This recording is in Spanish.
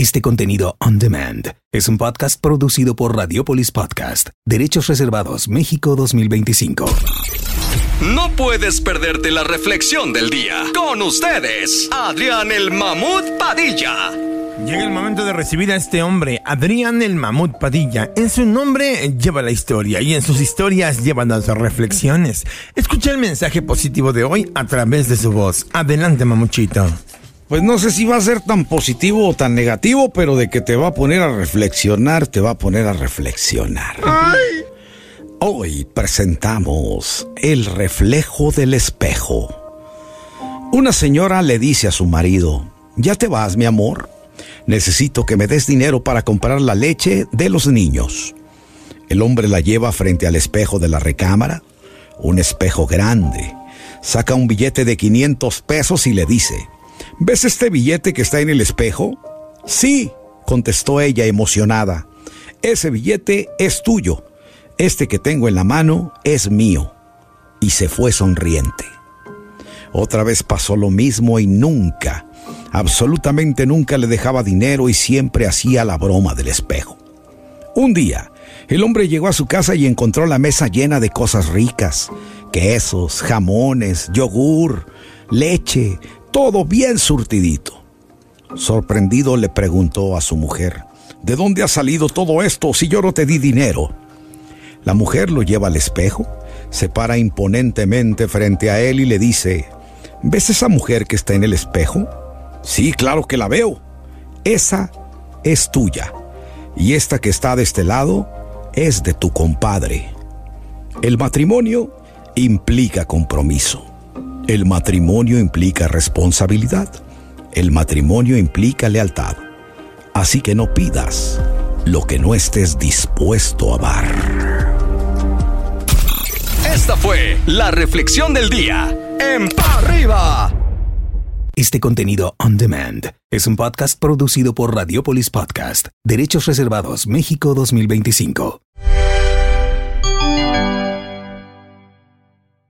Este contenido on demand es un podcast producido por Radiopolis Podcast. Derechos reservados México 2025. No puedes perderte la reflexión del día. Con ustedes, Adrián el Mamut Padilla. Llega el momento de recibir a este hombre, Adrián el Mamut Padilla. En su nombre lleva la historia y en sus historias llevan las reflexiones. Escucha el mensaje positivo de hoy a través de su voz. Adelante, Mamuchito. Pues no sé si va a ser tan positivo o tan negativo, pero de que te va a poner a reflexionar, te va a poner a reflexionar. ¡Ay! Hoy presentamos El reflejo del espejo. Una señora le dice a su marido: ¿ya te vas, mi amor? Necesito que me des dinero para comprar la leche de los niños. El hombre la lleva frente al espejo de la recámara, un espejo grande. Saca un billete de 500 pesos y le dice: ¿ves este billete que está en el espejo? Sí, contestó ella emocionada. Ese billete es tuyo. Este que tengo en la mano es mío. Y se fue sonriente. Otra vez pasó lo mismo y nunca, absolutamente nunca le dejaba dinero y siempre hacía la broma del espejo. Un día, el hombre llegó a su casa y encontró la mesa llena de cosas ricas: quesos, jamones, yogur, leche, todo bien surtidito. Sorprendido le preguntó a su mujer: ¿de dónde ha salido todo esto si yo no te di dinero? La mujer lo lleva al espejo, se para imponentemente frente a él y le dice: ¿ves esa mujer que está en el espejo? Sí, claro que la veo. Esa es tuya. Y esta que está de este lado es de tu compadre. El matrimonio implica compromiso. El matrimonio implica responsabilidad. El matrimonio implica lealtad. Así que no pidas lo que no estés dispuesto a dar. Esta fue la reflexión del día en Pa' Arriba. Este contenido on demand es un podcast producido por Radiopolis Podcast. Derechos reservados México 2025.